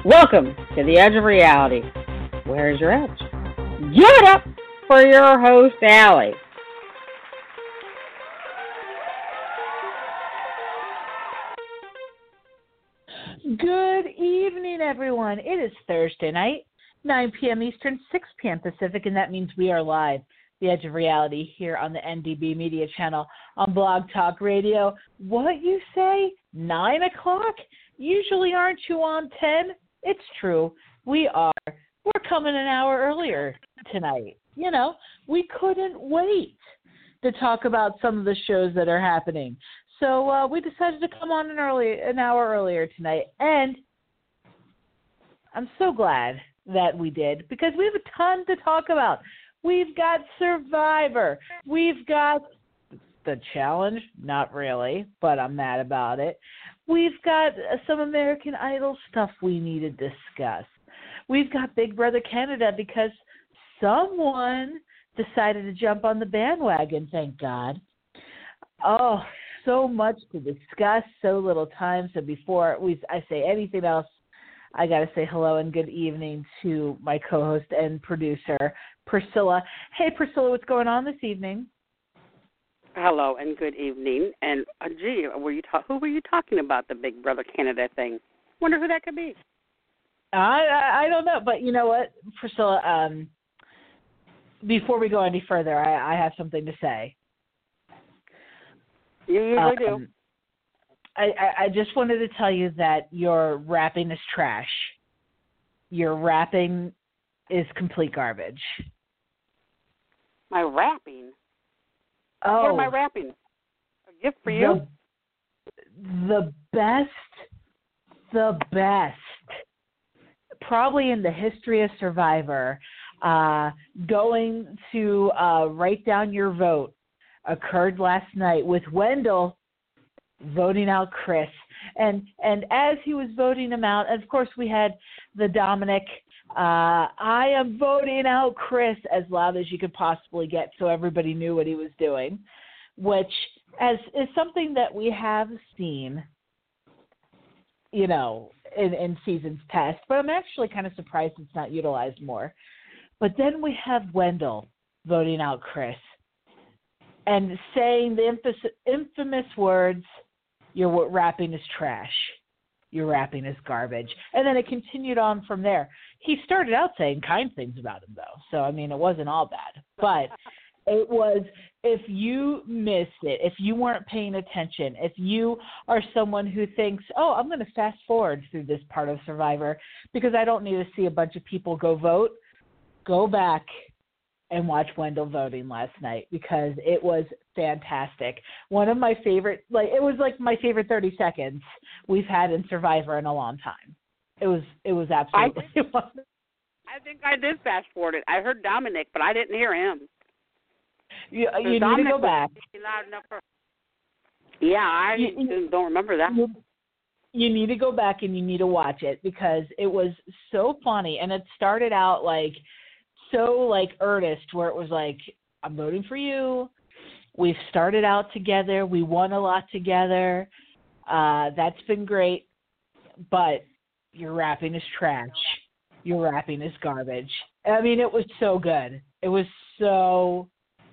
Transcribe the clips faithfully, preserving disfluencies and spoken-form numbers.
Welcome to the Edge of Reality. Where's your edge? Give it up for your host, Allie. Good evening, everyone. It is Thursday night, nine p.m. Eastern, six p.m. Pacific, and that means we are live, The Edge of Reality, here on the N D B Media Channel on Blog Talk Radio. What you say? nine o'clock? Usually aren't you on ten? It's true. We are. We're coming an hour earlier tonight. You know, we couldn't wait to talk about some of the shows that are happening. So uh, we decided to come on an early, an hour earlier tonight, and I'm so glad that we did because we have a ton to talk about. We've got Survivor. We've got The Challenge. Not really, but I'm mad about it. We've got some American Idol stuff we need to discuss. We've got Big Brother Canada because someone decided to jump on the bandwagon, thank God. Oh, so much to discuss, so little time. So before we, I say anything else, I got to say hello and good evening to my co-host and producer, Priscilla. Hey, Priscilla, what's going on this evening? Hello and good evening. And uh, gee, were you ta- who were you talking about the Big Brother Canada thing? Wonder who that could be. I I, I don't know, but you know what, Priscilla? Um, before we go any further, I, I have something to say. You usually um, do. I, I, I just wanted to tell you that your rapping is trash. Your rapping is complete garbage. My rapping? Oh. What am I rapping? A gift for you? The, the best, the best, probably in the history of Survivor, uh, going to uh, write down your vote occurred last night with Wendell voting out Chris. And and as he was voting him out, of course we had the Dominic, uh, I am voting out Chris as loud as you could possibly get so everybody knew what he was doing, which as is something that we have seen, you know, in, in seasons past. But I'm actually kind of surprised it's not utilized more. But then we have Wendell voting out Chris and saying the infamous, infamous words, your rapping is trash. Your rapping is garbage. And then it continued on from there. He started out saying kind things about him, though. So, I mean, it wasn't all bad. But it was, if you missed it, if you weren't paying attention, if you are someone who thinks, oh, I'm going to fast forward through this part of Survivor because I don't need to see a bunch of people go vote, go back and watch Wendell voting last night because it was fantastic. One of my favorite, like it was like my favorite thirty seconds we've had in Survivor in a long time. It was, it was absolutely. I, I think I did fast forward it. I heard Dominic, but I didn't hear him. You, you need Dominic to go back. Loud enough for, yeah, I you, don't remember that. You, you need to go back and you need to watch it because it was so funny and it started out like. So like earnest where it was like, I'm voting for you. We've started out together. We won a lot together. Uh, that's been great. But your rapping is trash. Your rapping is garbage. I mean, it was so good. It was so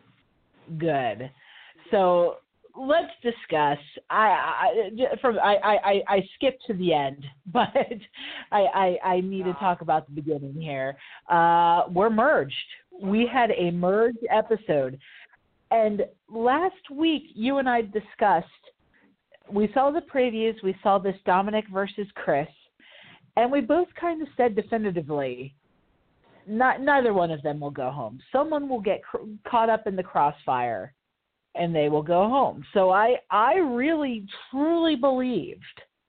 good. So let's discuss. I, I from I, I, I skipped to the end, but I, I, I need to talk about the beginning here. Uh, we're merged. We had a merged episode, and last week you and I discussed. We saw the previews. We saw this Dominic versus Chris, and we both kind of said definitively, not neither one of them will go home. Someone will get cr- caught up in the crossfire. And they will go home. So I, I really, truly believed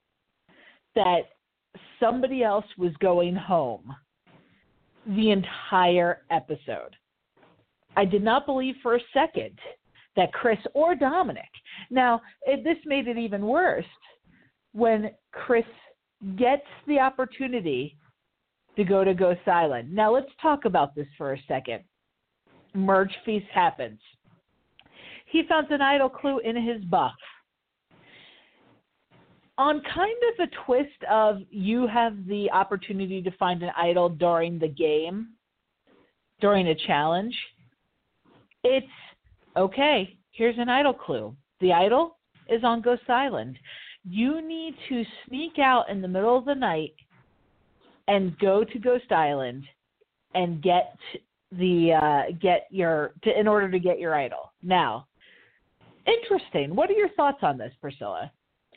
that somebody else was going home the entire episode. I did not believe for a second that Chris or Dominic. Now, it, this made it even worse when Chris gets the opportunity to go to Ghost Island. Now, let's talk about this for a second. Merge Feast happens. He found an idol clue in his buff. on kind of a twist of you have the opportunity to find an idol during the game, during a challenge, it's, okay, here's an idol clue. The idol is on Ghost Island. You need to sneak out in the middle of the night and go to Ghost Island and get the uh, get your to, in order to get your idol. Now, interesting. What are your thoughts on this, Priscilla?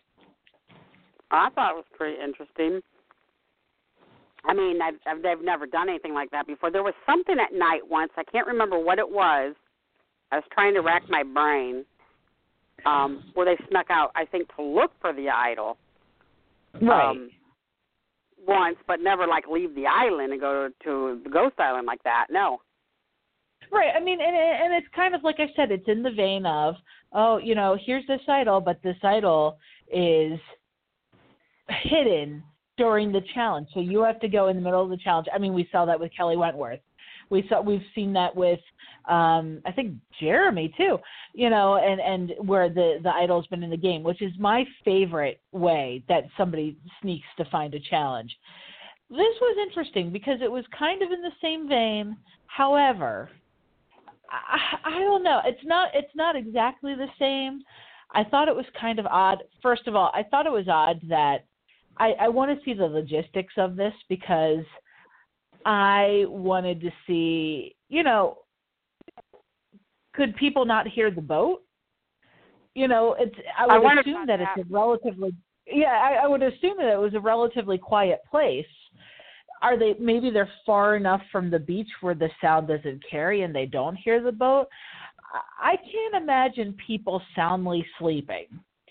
I thought it was pretty interesting. I mean, I've, I've, they've never done anything like that before. There was something at night once. I can't remember what it was. I was trying to rack my brain. Um, where they snuck out, I think, to look for the idol. Right. Um, once, but never, like, leave the island and go to the Ghost Island like that. No. Right. I mean, and, and it's kind of, like I said, it's in the vein of, oh, you know, here's this idol, but this idol is hidden during the challenge. So you have to go in the middle of the challenge. I mean, we saw that with Kelly Wentworth. We saw, we've seen that with, um, I think, Jeremy, too, you know, and, and where the, the idol's been in the game, which is my favorite way that somebody sneaks to find a challenge. This was interesting because it was kind of in the same vein. However, I, I don't know. It's not, it's not exactly the same. I thought it was kind of odd. First of all, I thought it was odd that I, I want to see the logistics of this because I wanted to see, you know, could people not hear the boat? You know, it's. I would I assume that, that it's a relatively, yeah, I, I would assume that it was a relatively quiet place. Are they, maybe they're far enough from the beach where the sound doesn't carry and they don't hear the boat? I can't imagine people soundly sleeping.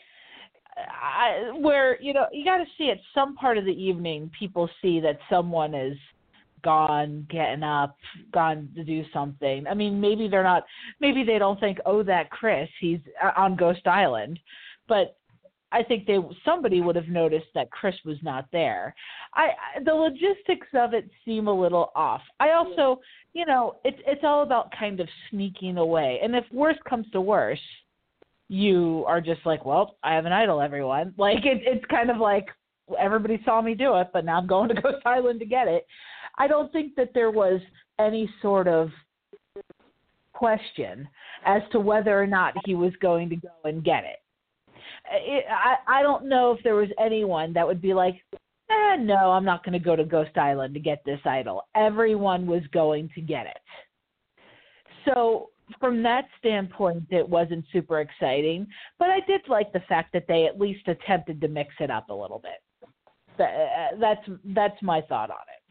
I, where, you know, you got to see at some part of the evening, people see that someone is gone, getting up, gone to do something. I mean, maybe they're not, maybe they don't think, oh, that Chris, he's on Ghost Island. But I think they somebody would have noticed that Chris was not there. I, I the logistics of it seem a little off. I also, you know, it's it's all about kind of sneaking away. And if worse comes to worse, you are just like, well, I have an idol, everyone. Like it, it's kind of like everybody saw me do it, but now I'm going to Ghost Island to get it. I don't think that there was any sort of question as to whether or not he was going to go and get it. it I, I don't know if there was anyone that would be like, eh, no, I'm not going to go to Ghost Island to get this idol. Everyone was going to get it. So from that standpoint, it wasn't super exciting, but I did like the fact that they at least attempted to mix it up a little bit. That, that's, that's my thought on it.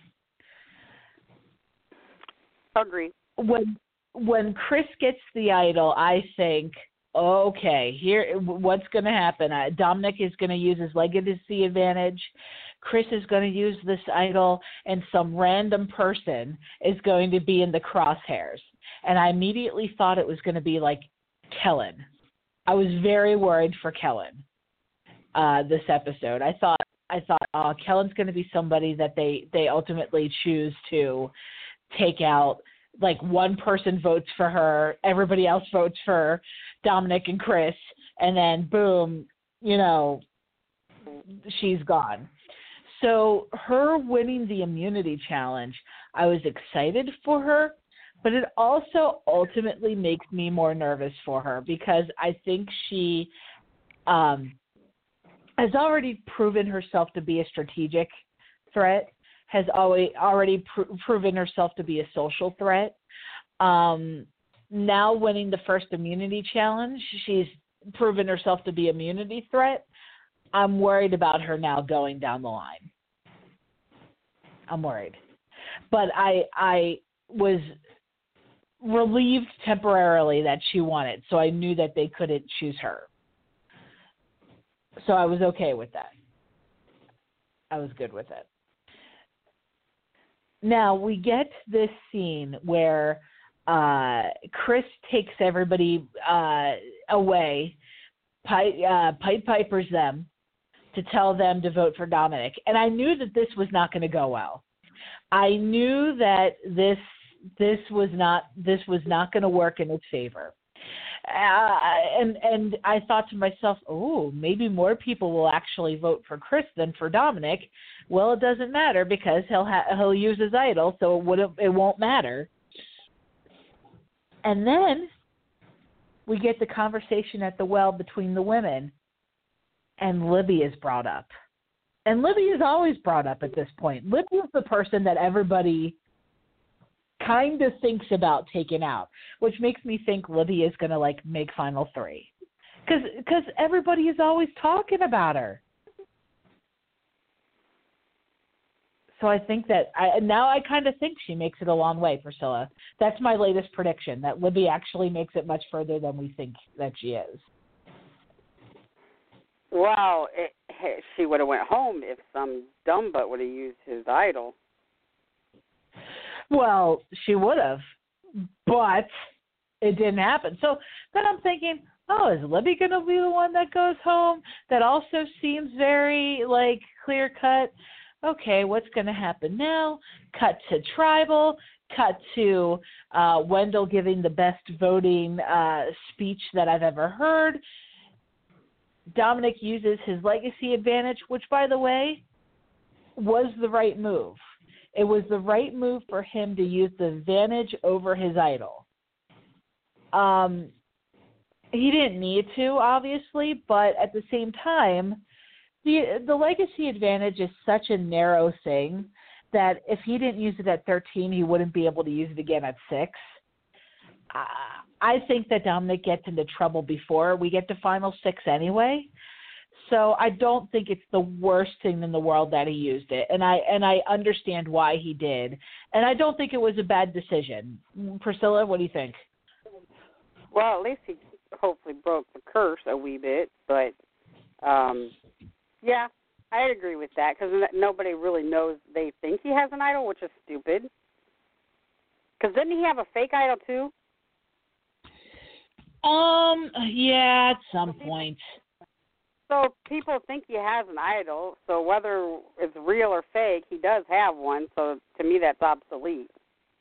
Agree. When when Chris gets the idol, I think, okay, here, what's going to happen? Uh, Dominic is going to use his legacy advantage. Chris is going to use this idol, and some random person is going to be in the crosshairs. And I immediately thought it was going to be like Kellen. I was very worried for Kellen uh, this episode. I thought, I thought, oh, Kellen's going to be somebody that they, they ultimately choose to take out. Like one person votes for her, everybody else votes for Dominic and Chris, and then boom, you know, she's gone. So her winning the immunity challenge, I was excited for her, but it also ultimately makes me more nervous for her because I think she um, has already proven herself to be a strategic threat, has always already pr- proven herself to be a social threat. Um, now winning the first immunity challenge, she's proven herself to be an immunity threat. I'm worried about her now going down the line. I'm worried. But I I was relieved temporarily that she won it, so I knew that they couldn't choose her. So I was okay with that. I was good with it. Now, we get this scene where uh, Chris takes everybody uh, away, Pied, uh, Pied Pipers them, to tell them to vote for Dominic. And I knew that this was not going to go well. I knew that this this was not this was not going to work in his favor. Uh, and and I thought to myself, oh, maybe more people will actually vote for Chris than for Dominic. Well, it doesn't matter because he'll ha- he'll use his idol, so it wouldn't it won't matter. And then we get the conversation at the well between the women, and Libby is brought up. And Libby is always brought up at this point. Libby is the person that everybody kind of thinks about taking out, which makes me think Libby is going to, like, make Final Three. Because everybody is always talking about her. So I think that, I now I kind of think she makes it a long way, Priscilla. That's my latest prediction, that Libby actually makes it much further than we think that she is. Well, it, she would have went home if some dumb butt would have used his idol. Well, she would have, but it didn't happen. So then I'm thinking, oh, is Libby going to be the one that goes home? That also seems very, like, clear-cut. Okay, what's going to happen now? Cut to Tribal. Cut to uh, Wendell giving the best voting uh, speech that I've ever heard. Dominic uses his legacy advantage, which, by the way, was the right move. It was the right move for him to use the advantage over his idol. Um, he didn't need to, obviously, but at the same time, the the legacy advantage is such a narrow thing that if he didn't use it at thirteen, he wouldn't be able to use it again at six. Uh, I think that Dominic gets into trouble before we get to Final Six anyway. So I don't think it's the worst thing in the world that he used it, and I and I understand why he did, and I don't think it was a bad decision. Priscilla, what do you think? Well, at least he hopefully broke the curse a wee bit, but um, yeah, I agree with that because nobody really knows. They think he has an idol, which is stupid. Because didn't he have a fake idol too? Um, yeah, at some point. So people think he has an idol, so whether it's real or fake, he does have one, so to me that's obsolete.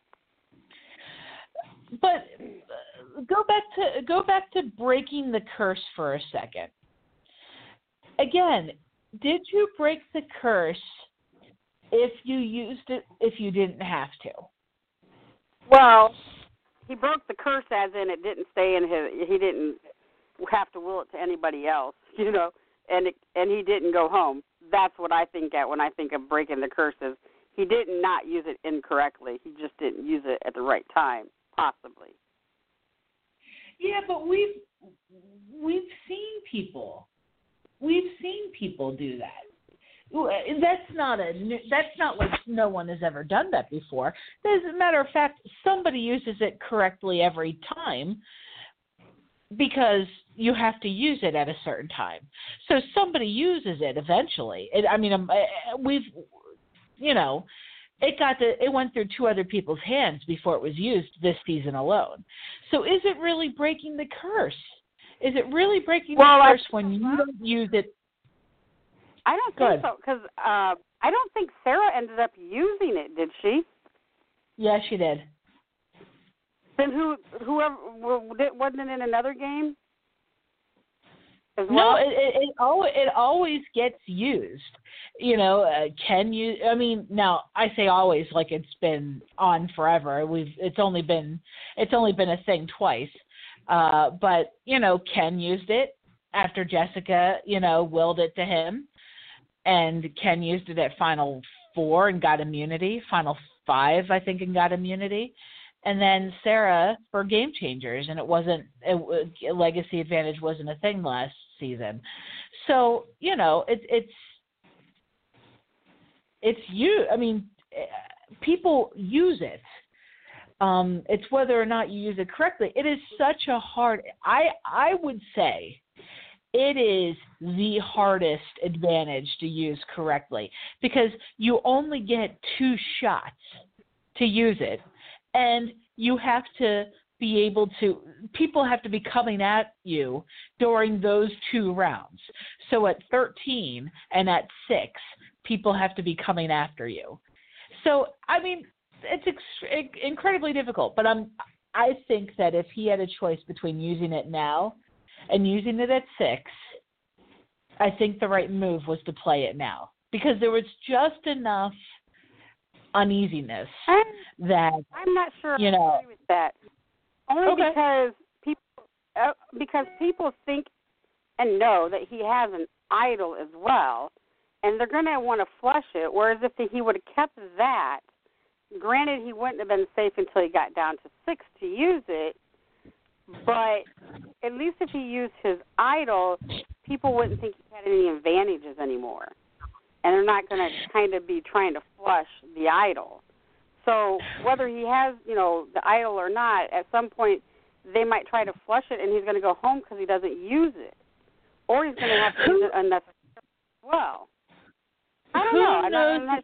But uh, go back to go back to breaking the curse for a second. Again, did you break the curse if you used it if you didn't have to? Well, he broke the curse as in it didn't stay in his, he didn't have to will it to anybody else, you know, and it, and he didn't go home. That's what I think at when I think of breaking the curses. He did not use it incorrectly. He just didn't use it at the right time, possibly. Yeah, but we've we've seen people. We've seen people do that. That's not a. That's not like no one has ever done that before. As a matter of fact, somebody uses it correctly every time because you have to use it at a certain time. So somebody uses it eventually. It, I mean, um, we've, you know, it got to, it went through two other people's hands before it was used this season alone. So is it really breaking the curse? Is it really breaking well, the curse when you don't use it? I don't think so, because uh, I don't think Sarah ended up using it, did she? Yeah, she did. Then who, whoever, wasn't it in another game? As well? No, it it it always, it always gets used. You know, uh, can you? I mean, now I say always like it's been on forever. We've it's only been it's only been a thing twice. Uh, but you know, Ken used it after Jessica, you know, willed it to him. And Ken used it at Final Four and got immunity. Final Five, I think, and got immunity. And then Sarah for Game Changers, and it wasn't it, Legacy Advantage wasn't a thing last season. So you know, it's it's it's you. I mean, people use it. Um, it's whether or not you use it correctly. It is such a hard. I I would say. It is the hardest advantage to use correctly because you only get two shots to use it, and you have to be able to – people have to be coming at you during those two rounds. So at thirteen and at six, people have to be coming after you. So, I mean, it's ex- incredibly difficult, but I'm I think that if he had a choice between using it now and using it at six, I think the right move was to play it now because there was just enough uneasiness I'm, that I'm not sure you I know, agree with that. Only okay. because people uh, because people think and know that he has an idol as well, and they're going to want to flush it. Whereas if he would have kept that, granted he wouldn't have been safe until he got down to six to use it, but at least if he used his idol, people wouldn't think he had any advantages anymore. And they're not going to kind of be trying to flush the idol. So whether he has, you know, the idol or not, at some point they might try to flush it and he's going to go home because he doesn't use it. Or he's going to have to use it unnecessarily as well. I don't Who know. I don't, knows? I'm not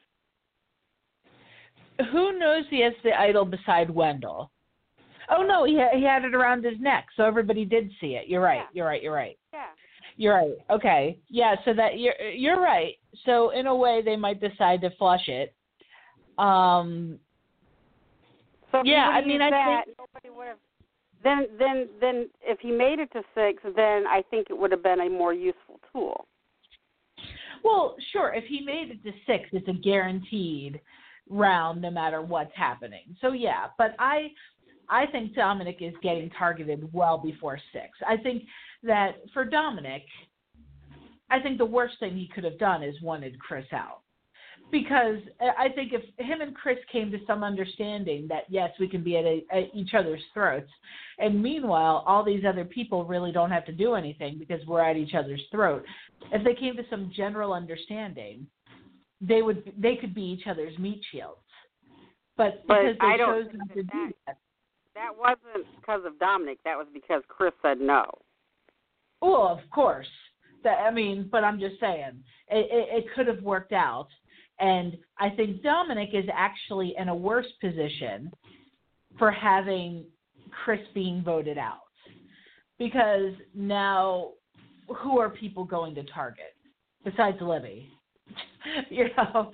Who knows he has the idol beside Wendell? Oh, no, he, ha- he had it around his neck, so everybody did see it. You're right. Yeah. You're right. You're right. Yeah. You're right. Okay. Yeah, so that you're you're right. So in a way they might decide to flush it. Um So if yeah, he I mean I that, think nobody would have then then then if he made it to six, then I think it would have been a more useful tool. well, sure, if he made it to six, it's a guaranteed round no matter what's happening. So yeah, but I I think Dominic is getting targeted well before six. I think that for Dominic, I think the worst thing he could have done is wanted Chris out. Because I think if him and Chris came to some understanding that, yes, we can be at, a, at each other's throats, and meanwhile, all these other people really don't have to do anything because we're at each other's throat. If they came to some general understanding, they would they could be each other's meat shields. But because but they I don't chose think not that to do that. That wasn't because of Dominic. That was because Chris said no. Well, of course. That, I mean, but I'm just saying, it, it, it could have worked out. And I think Dominic is actually in a worse position for having Chris being voted out. Because now, who are people going to target besides Libby? you know,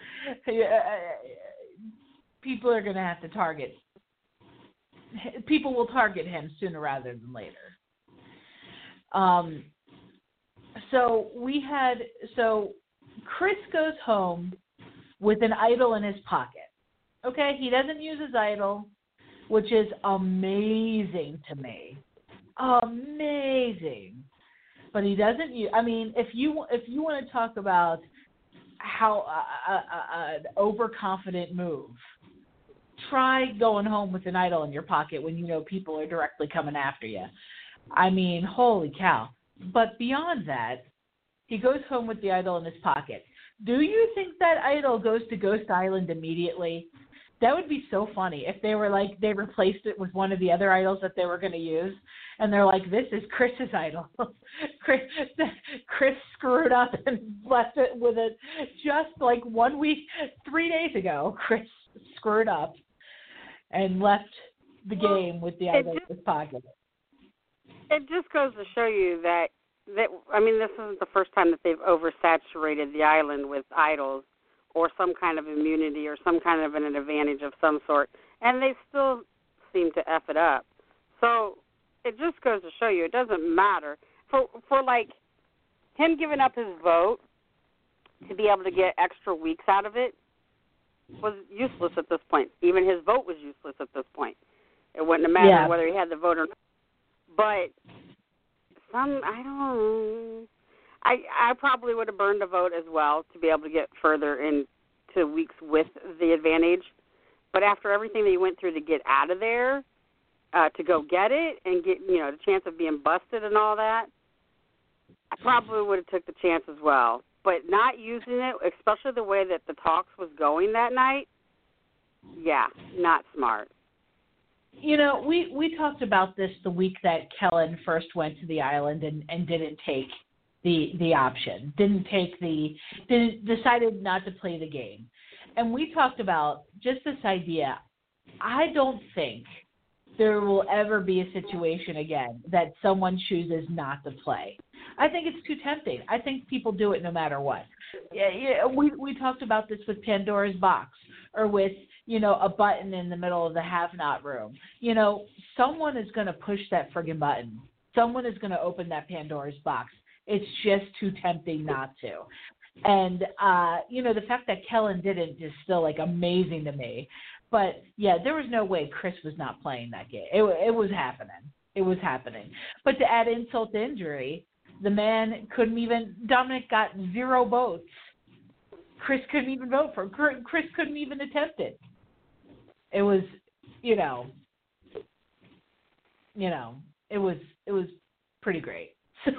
people are going to have to target. People will target him sooner rather than later. Um, so we had, so Chris goes home with an idol in his pocket. Okay, he doesn't use his idol, which is amazing to me. Amazing. But he doesn't use, I mean, if you if you want to talk about how uh, uh, uh, an overconfident move, try going home with an idol in your pocket when you know people are directly coming after you. I mean, holy cow. But beyond that, he goes home with the idol in his pocket. Do you think that idol goes to Ghost Island immediately? That would be so funny if they were like, they replaced it with one of the other idols that they were going to use. And they're like, this is Chris's idol. Chris, Chris screwed up and left it with it just like one week, three days ago. Chris screwed up and left the game with the idol in his pocket. It just goes to show you that, that, I mean, this isn't the first time that they've oversaturated the island with idols or some kind of immunity or some kind of an advantage of some sort, and they still seem to F it up. So it just goes to show you it doesn't matter. For, for like, him giving up his vote to be able to get extra weeks out of it was useless at this point. Even his vote was useless at this point. It wouldn't have mattered yeah. whether he had the vote or not. But some, I don't know. I, I probably would have burned a vote as well to be able to get further into weeks with the advantage. But after everything that he went through to get out of there, uh, to go get it and get, you know, the chance of being busted and all that, I probably would have took the chance as well. But not using it, especially the way that the talks was going that night, yeah, not smart. You know, we, we talked about this the week that Kellen first went to the island and, and didn't take the the option, didn't take the, didn't, decided not to play the game. And we talked about just this idea. I don't think there will ever be a situation again that someone chooses not to play. I think it's too tempting. I think people do it no matter what. Yeah, yeah, we we talked about this with Pandora's box or with, you know, a button in the middle of the have-not room. You know, someone is going to push that friggin' button. Someone is going to open that Pandora's box. It's just too tempting not to. And, uh, you know, the fact that Kellen didn't is still, like, amazing to me. But, yeah, there was no way Chris was not playing that game. It, it was happening. It was happening. But to add insult to injury, the man couldn't even – Dominic got zero votes. Chris couldn't even vote for him. Chris couldn't even attempt it. It was, you know, you know, it was it was pretty great. So,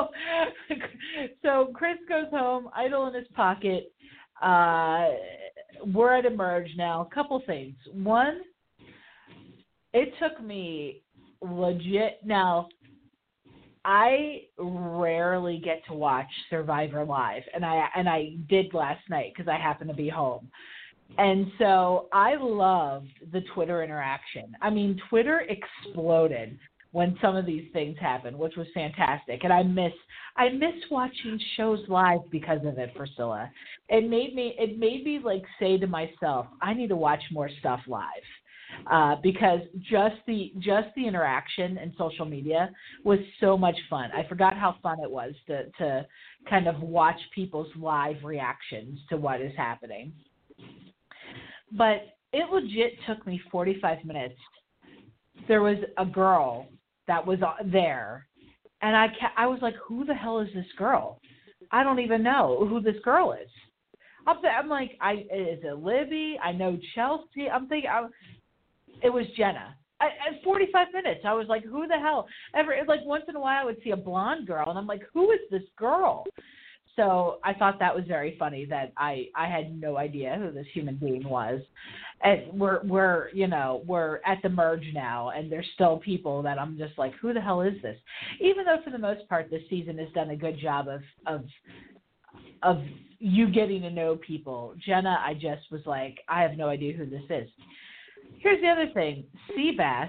so Chris goes home, idol in his pocket. Uh, we're at Emerge now. A couple things. One, it took me legit. Now, I rarely get to watch Survivor live, and I and I did last night because I happened to be home. And so I loved the Twitter interaction. I mean, Twitter exploded when some of these things happened, which was fantastic. And I miss I miss watching shows live because of it, Priscilla. It made me it made me like say to myself, I need to watch more stuff live. Uh, because just the just the interaction and social media was so much fun. I forgot how fun it was to to kind of watch people's live reactions to what is happening. But it legit took me forty-five minutes. There was a girl that was there, and I ca- I was like, who the hell is this girl? I don't even know who this girl is. I'm, I'm like, I is it Libby? I know Chelsea. I'm thinking, I, it was Jenna. I, at forty-five minutes, I was like, who the hell? Ever like once in a while, I would see a blonde girl, and I'm like, who is this girl? So I thought that was very funny that I, I had no idea who this human being was. And we're, we're, you know, we're at the merge now, and there's still people that I'm just like, who the hell is this? Even though for the most part this season has done a good job of, of, of you getting to know people. Jenna, I just was like, I have no idea who this is. Here's the other thing. Seabass,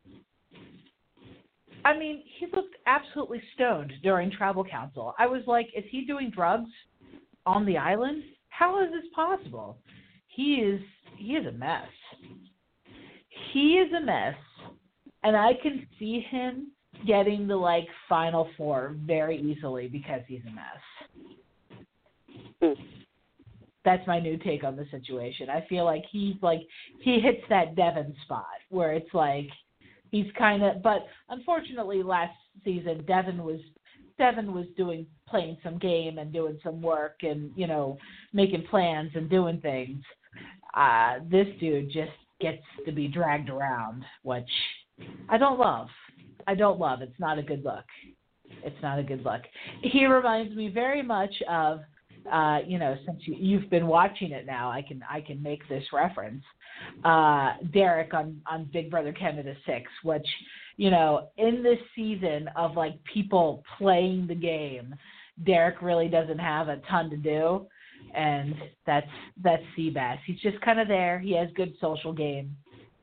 I mean, he looked absolutely stoned during Tribal Council. I was like, is he doing drugs on the island? How is this possible? He is he is a mess. He is a mess, and I can see him getting the, like, Final Four very easily because he's a mess. Hmm. That's my new take on the situation. I feel like he's, like, he hits that Devin spot where it's like, he's kind of, but unfortunately last season Devin was Devin was doing playing some game and doing some work and, you know, making plans and doing things. Uh, this dude just gets to be dragged around, which I don't love. I don't love. It's not a good look. It's not a good look. He reminds me very much of, uh, you know, since you, you've been watching it now, I can I can make this reference. Uh, Derek on, on Big Brother Canada six, which, you know, in this season of, like, people playing the game, Derek really doesn't have a ton to do, and that's that's Seabass. He's just kind of there. He has good social game.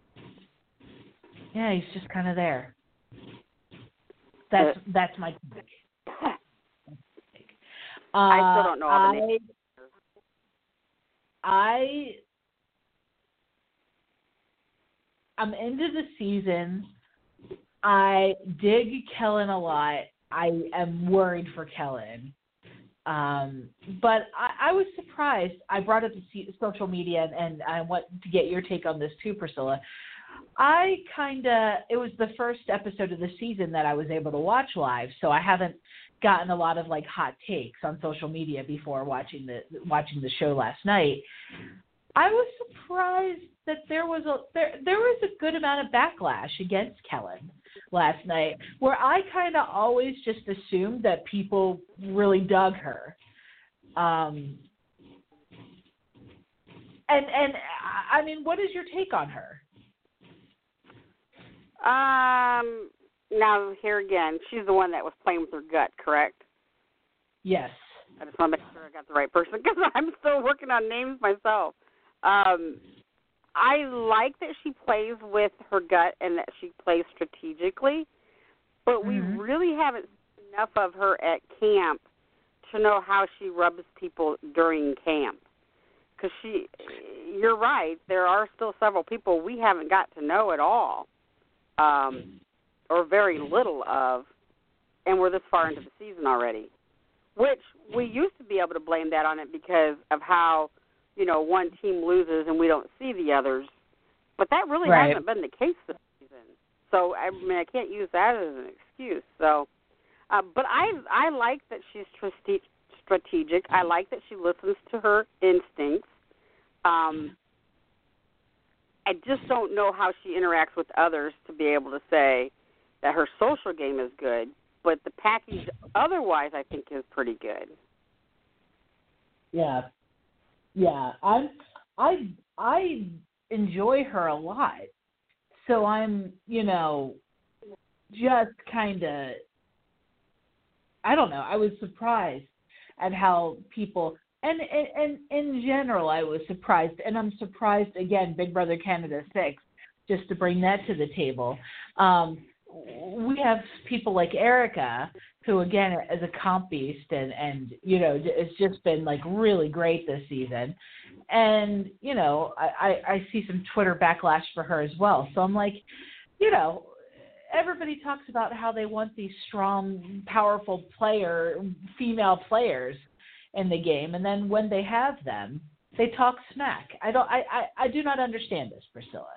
Yeah, he's just kind of there. That's that's my take. Uh, I still don't know all the names. I I'm into the season. I dig Kellen a lot. I am worried for Kellen. Um, but I, I was surprised. I brought up the social media, and, and I want to get your take on this too, Priscilla. I kind of, it was the first episode of the season that I was able to watch live, so I haven't gotten a lot of, like, hot takes on social media before watching the watching the show last night. I was surprised that there was a there there was a good amount of backlash against Kellen last night, where I kind of always just assumed that people really dug her. Um, and and I mean, what is your take on her? Um. Now, here again, she's the one that was playing with her gut, correct? Yes. I just want to make sure I got the right person because I'm still working on names myself. Um, I like that she plays with her gut and that she plays strategically, but we mm-hmm. really haven't seen enough of her at camp to know how she rubs people during camp. Because she, you're right, there are still several people we haven't got to know at all, um, or very little of, and we're this far into the season already. Which we used to be able to blame that on it because of how, you know, one team loses and we don't see the others. But that really right. hasn't been the case this season. So, I mean, I can't use that as an excuse. So, uh, but I I like that she's strategic. I like that she listens to her instincts. Um, I just don't know how she interacts with others to be able to say that her social game is good. But the package otherwise, I think, is pretty good. Yeah, yeah. I'm I I enjoy her a lot. So I'm, you know, just kind of, I don't know. I was surprised at how people, and, and, and in general, I was surprised. And I'm surprised, again, Big Brother Canada six, just to bring that to the table. Um, we have people like Erica, who, again, is a comp beast and, and, you know, it's just been, like, really great this season. And, you know, I, I, I see some Twitter backlash for her as well. So I'm like, you know, everybody talks about how they want these strong, powerful player, female players in the game. And then when they have them, they talk smack. I don't, I, I, I do not understand this, Priscilla.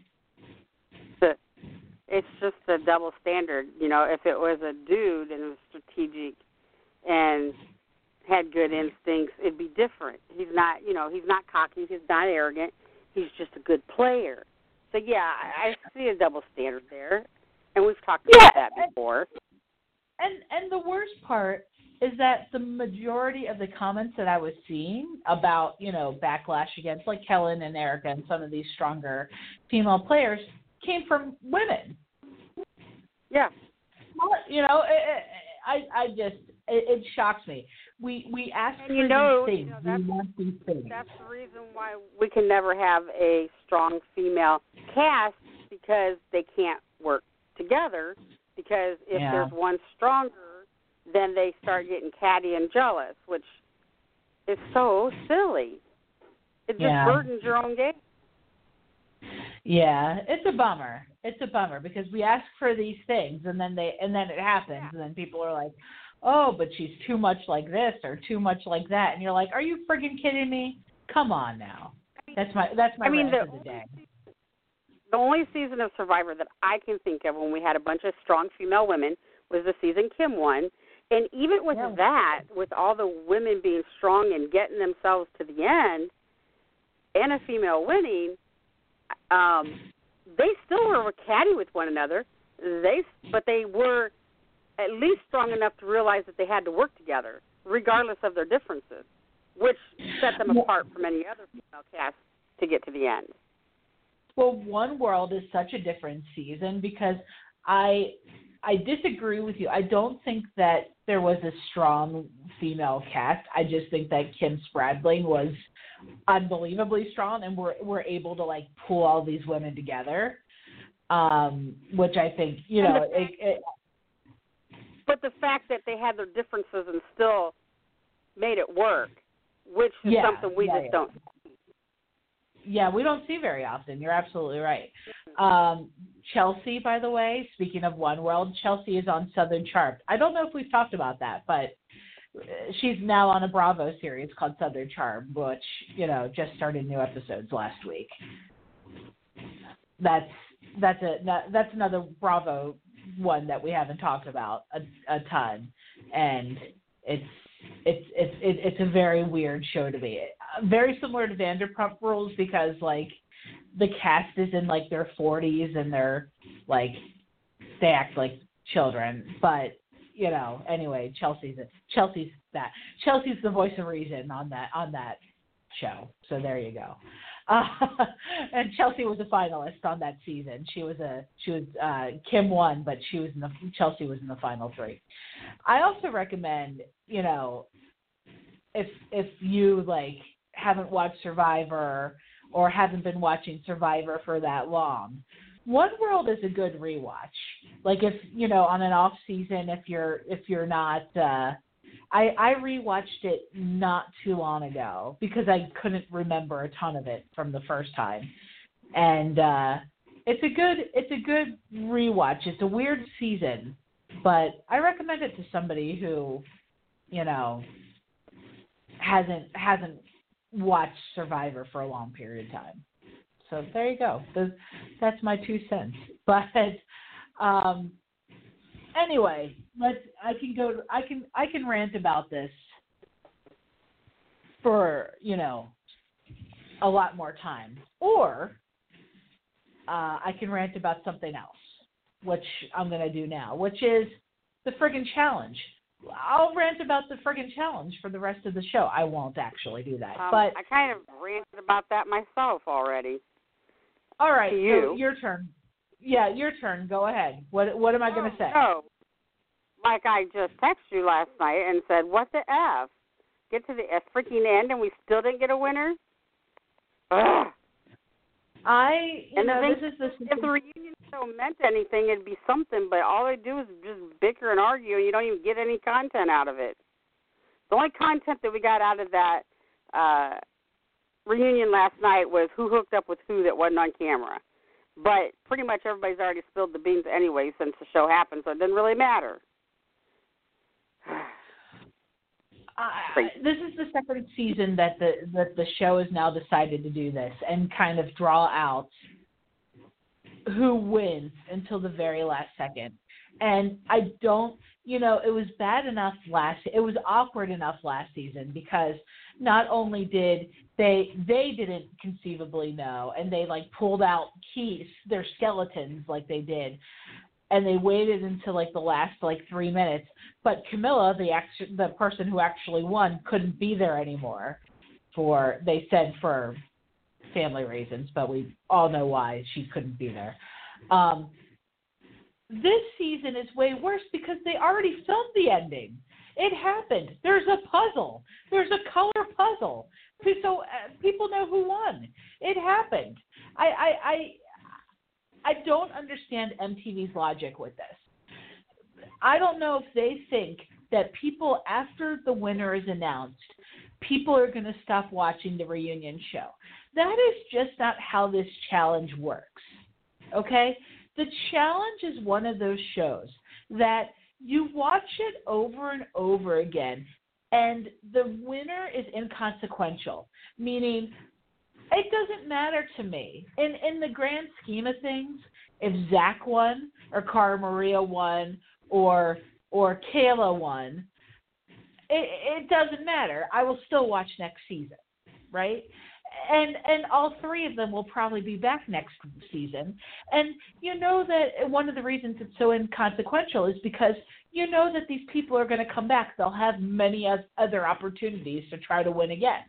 It's just a double standard. You know, if it was a dude and was strategic and had good instincts, it'd be different. He's not, you know, he's not cocky. He's not arrogant. He's just a good player. So, yeah, I, I see a double standard there, and we've talked about yeah, that before. And and the worst part is that the majority of the comments that I was seeing about, you know, backlash against, like, Kellen and Erica and some of these stronger female players came from women. Yeah. You know, it, it, I I just, it, it shocks me. We we ask for you know, these things. You know, that's, we want these things. That's the reason why we can never have a strong female cast, because they can't work together. Because if yeah. there's one stronger, then they start getting catty and jealous, which is so silly. It just yeah. burdens your own game. Yeah, it's a bummer. It's a bummer because we ask for these things and then they and then it happens yeah. and then people are like, "Oh, but she's too much like this or too much like that," and you're like, "Are you friggin' kidding me? Come on now." That's my that's my I mean, rant the, of the day. The only season of Survivor that I can think of when we had a bunch of strong female women was the season Kim won, and even with yeah. that, with all the women being strong and getting themselves to the end, and a female winning. Um, they still were catty with one another. They, but they were at least strong enough to realize that they had to work together, regardless of their differences, which set them apart from any other female cast to get to the end. Well, One World is such a different season because I, I disagree with you. I don't think that there was a strong female cast. I just think that Kim Spradling was unbelievably strong, and we're we're able to like pull all these women together, um, which I think you know. Fact, it, it, but the fact that they had their differences and still made it work, which is yeah, something we yeah, just yeah. don't. Yeah, we don't see very often. You're absolutely right. Um, Chelsea, by the way, speaking of One World, Chelsea is on Southern Charm. I don't know if we've talked about that, but she's now on a Bravo series called Southern Charm, which, you know, just started new episodes last week. That's that's a that, that's another Bravo one that we haven't talked about a, a ton, and it's it's it's it's a very weird show to me. Very similar to Vanderpump Rules because like the cast is in like their forties and they're like they act like children, but. You know, anyway, Chelsea's Chelsea's that Chelsea's the voice of reason on that on that show. So there you go. Uh, and Chelsea was a finalist on that season. She was a she was uh, Kim won, but she was in the Chelsea was in the final three. I also recommend, you know, if if you like haven't watched Survivor or haven't been watching Survivor for that long, One World is a good rewatch. Like if you know on an off season, if you're if you're not, uh, I I rewatched it not too long ago because I couldn't remember a ton of it from the first time, and uh, it's a good it's a good rewatch. It's a weird season, but I recommend it to somebody who, you know, hasn't hasn't watched Survivor for a long period of time. So there you go. That's my two cents. But um, anyway, let's. I can go. I can. I can rant about this for you know a lot more time, or uh, I can rant about something else, which I'm going to do now, which is the friggin' challenge. I'll rant about the friggin' challenge for the rest of the show. I won't actually do that, um, but I kind of ranted about that myself already. All right, you. so your turn. Yeah, your turn. Go ahead. What What am I going to say? No, like I just texted you last night and said, what the F? Get to the freaking end and we still didn't get a winner? Ugh. I, you and know, thing, this is the... If the reunion show meant anything, it'd be something, but all they do is just bicker and argue and you don't even get any content out of it. The only content that we got out of that uh, reunion last night was who hooked up with who that wasn't on camera. But pretty much everybody's already spilled the beans anyway since the show happened, so it didn't really matter. Uh, this is the second season that the that the show has now decided to do this and kind of draw out who wins until the very last second. And I don't, you know, it was bad enough last, it was awkward enough last season because not only did they, they didn't conceivably know and they like pulled out keys, their skeletons like they did, and they waited until like the last like three minutes. But Camilla, the act- the person who actually won, couldn't be there anymore for, they said for family reasons, but we all know why she couldn't be there. Um, This season is way worse because they already filmed the ending. It happened. There's a puzzle. There's a color puzzle. So uh, people know who won. It happened. I, I I I don't understand M T V's logic with this. I don't know if they think that people, after the winner is announced, people are going to stop watching the reunion show. That is just not how this challenge works. Okay? The challenge is one of those shows that you watch it over and over again, and the winner is inconsequential, meaning it doesn't matter to me. In in the grand scheme of things, if Zach won or Cara Maria won or or Kayla won, it, it doesn't matter. I will still watch next season, right? And and all three of them will probably be back next season. And you know that one of the reasons it's so inconsequential is because you know that these people are going to come back. They'll have many other opportunities to try to win again.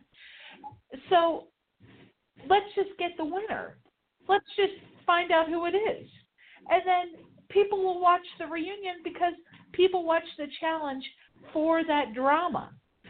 So let's just get the winner. Let's just find out who it is. And then people will watch the reunion because people watch the challenge for that drama.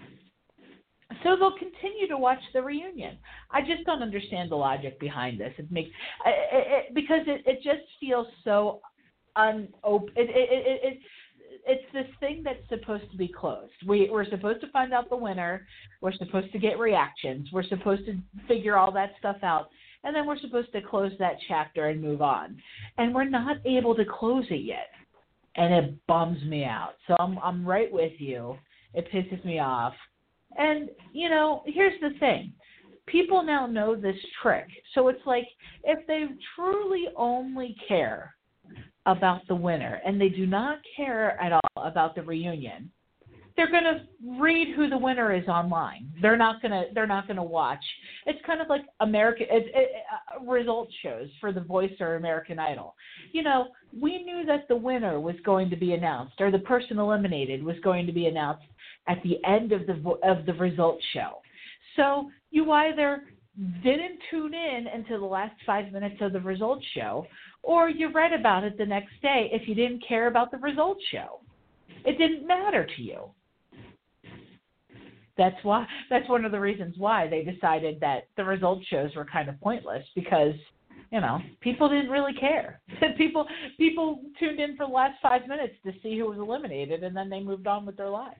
So they'll continue to watch the reunion. I just don't understand the logic behind this. It makes it, it, because it, it just feels so unopen. It, it, it, it, it's this thing that's supposed to be closed. We, we're supposed to find out the winner. We're supposed to get reactions. We're supposed to figure all that stuff out. And then we're supposed to close that chapter and move on. And we're not able to close it yet. And it bums me out. So I'm I'm right with you. It pisses me off. And, you know, here's the thing. People now know this trick. So it's like if they truly only care about the winner and they do not care at all about the reunion, they're going to read who the winner is online. They're not going to they're not going to watch. It's kind of like American it, it, uh, results shows for The Voice or American Idol. You know, we knew that the winner was going to be announced or the person eliminated was going to be announced at the end of the of the results show. So you either didn't tune in until the last five minutes of the results show, or you read about it the next day if you didn't care about the results show. It didn't matter to you. That's why. That's one of the reasons why they decided that the results shows were kind of pointless, because you know, people didn't really care. people people tuned in for the last five minutes to see who was eliminated, and then they moved on with their lives.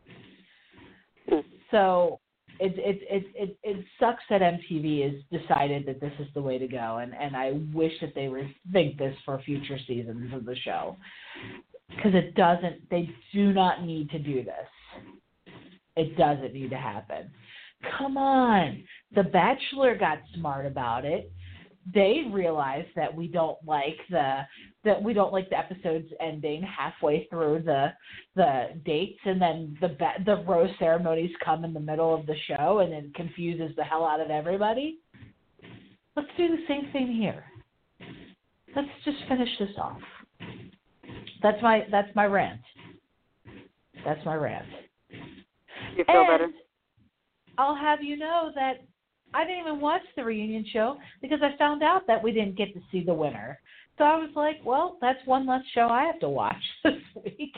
So it it it it, it sucks that M T V has decided that this is the way to go, and, and I wish that they rethink this for future seasons of the show, because it doesn't. They do not need to do this. It doesn't need to happen. Come on, The Bachelor got smart about it. They realized that we don't like the that we don't like the episodes ending halfway through the the dates, and then the the rose ceremonies come in the middle of the show, and it confuses the hell out of everybody. Let's do the same thing here. Let's just finish this off. That's my that's my rant. That's my rant. You feel and better? I'll have you know that I didn't even watch the reunion show because I found out that we didn't get to see the winner. So I was like, well, that's one less show I have to watch this week.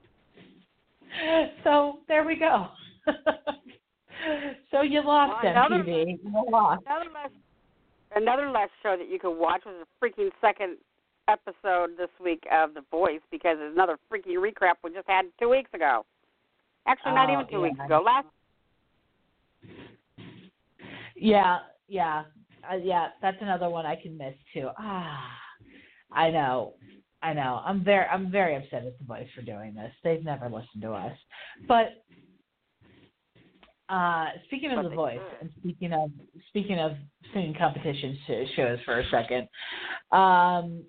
So there we go. So you lost, well, M T V. You lost. Another less, another less show that you could watch was a freaking second episode this week of The Voice, because it's another freaking recap we just had two weeks ago. Actually, not Oh, even two yeah. weeks ago. Last. Yeah, yeah, uh, yeah. That's another one I can miss too. Ah, I know, I know. I'm very, I'm very upset at The Voice for doing this. They've never listened to us. But uh, speaking of But The they Voice, should. and speaking of speaking of singing competition sh- shows for a second, um,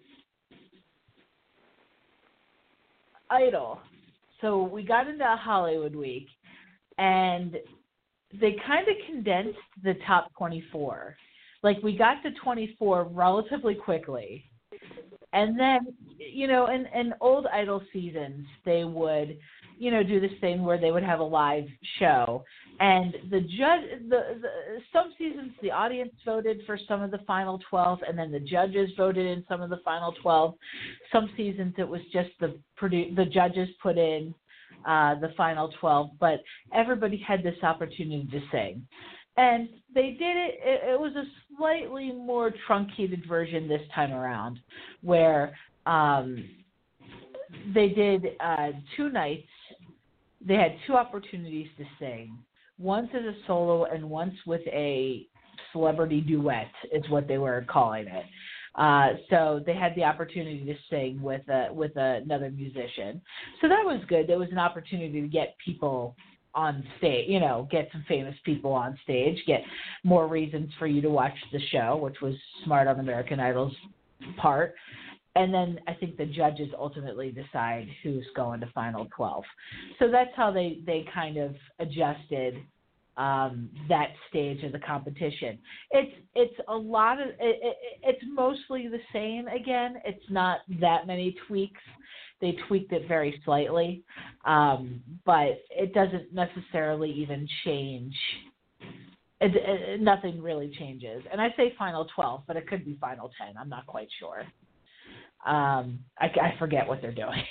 Idol. So we got into Hollywood Week, and they kind of condensed the top twenty-four. Like, we got to twenty-four relatively quickly. And then, you know, in, in old Idol seasons, they would, you know, do this thing where they would have a live show. And the judge, the, the some seasons, the audience voted for some of the final twelve, and then the judges voted in some of the final twelve. Some seasons, it was just the produ- the judges put in Uh, the final twelve, but everybody had this opportunity to sing. And they did it, it, it was a slightly more truncated version this time around, where um, they did uh, two nights. They had two opportunities to sing, once as a solo and once with a celebrity duet is what they were calling it. Uh, so they had the opportunity to sing with a, with another musician. So that was good. There was an opportunity to get people on stage, you know, get some famous people on stage, get more reasons for you to watch the show, which was smart on American Idol's part. And then I think the judges ultimately decide who's going to Final twelve. So that's how they, they kind of adjusted um, that stage of the competition. It's it's a lot of it, it, it's mostly the same again. It's not that many tweaks. They tweaked it very slightly, um, but it doesn't necessarily even change. It, it, nothing really changes. And I say Final twelve, but it could be Final ten. I'm not quite sure. Um, I, I forget what they're doing.